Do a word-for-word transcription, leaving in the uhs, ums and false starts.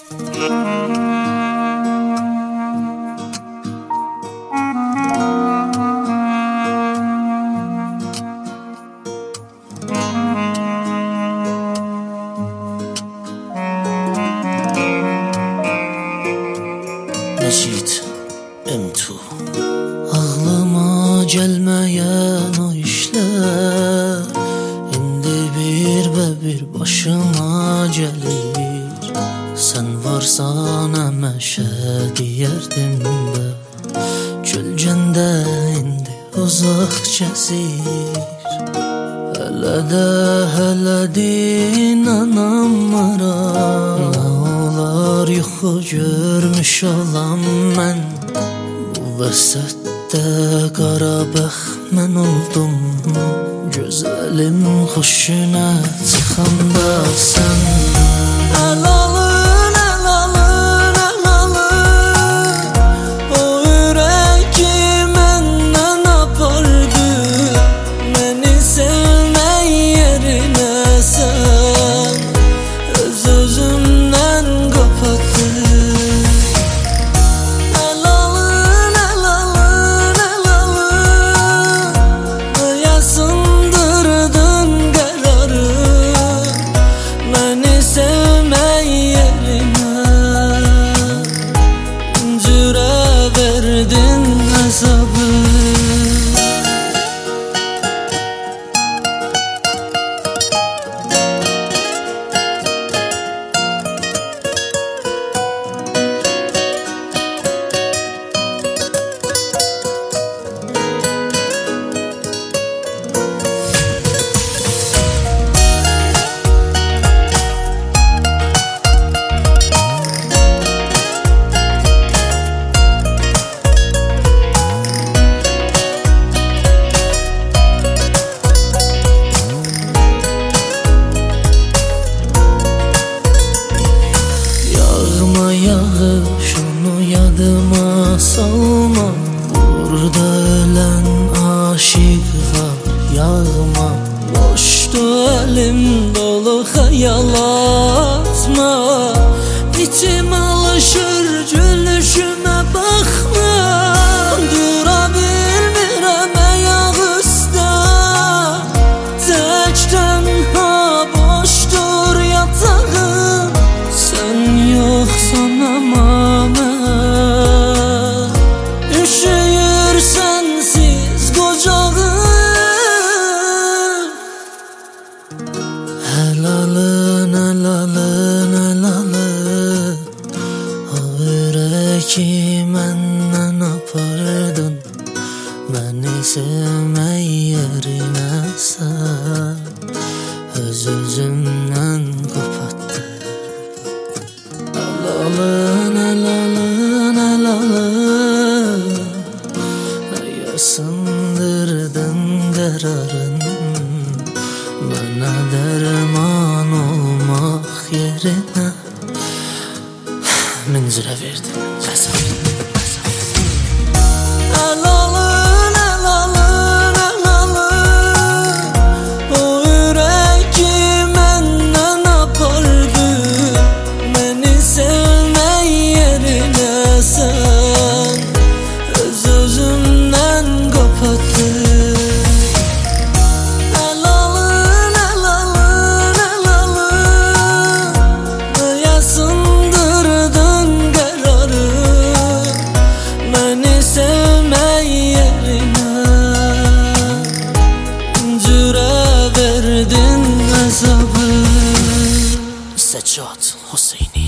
Mecid Emtu. Ağlıma gelmeyen o işler indi bir be bir başıma gelir. Sen varsan emeşe diyerdim be, gölgende indi uzak gezir. Hele de hele din anamıram, ne olar yuxu görmüş olam mən. Bu vəsətdə qarabəxt mən oldum, gözəlim xoşuna çıxanda sən. Əlalın, əlalın, əlalın, o ürək ki məndən apardı, məni sevmək yerinə sən öz özümdən qapatdı. Əlalın, əlalın, əlalın, aya sındırdın qərarı, məni sevmək yerinə cürə verdin əzabı. Yağış onu yadıma salma, burada ölen aşık var yağma. Boştu elim dolu hayal atma, içim alışır gülüşüme bakma. Dura bilmirəm ayaq üstə, tək tənha boşdur yatağım, sen yoksan ama mən üşüyür sensiz qocağım. Helalın, helalın, helalın, o ürək ki məndən apardın, məni sevmək yerinə sən öz özümdən qopatdın. Əlalın, əlalın, əlalın, aya sındırdın qərarın, mənə dərman olmaq yerinə min cürə verdin əzabı. Əlalın, əlalın, əlalın, o ürək ki məndən apardı, məni sevmək yerinə sən öz özümdən qopatdı. Əlalın, əlalın, əlalın, aya sındırdın qərarı, məni sevmək yerinə cürə verdin əzabı. Səccad Hüseyni.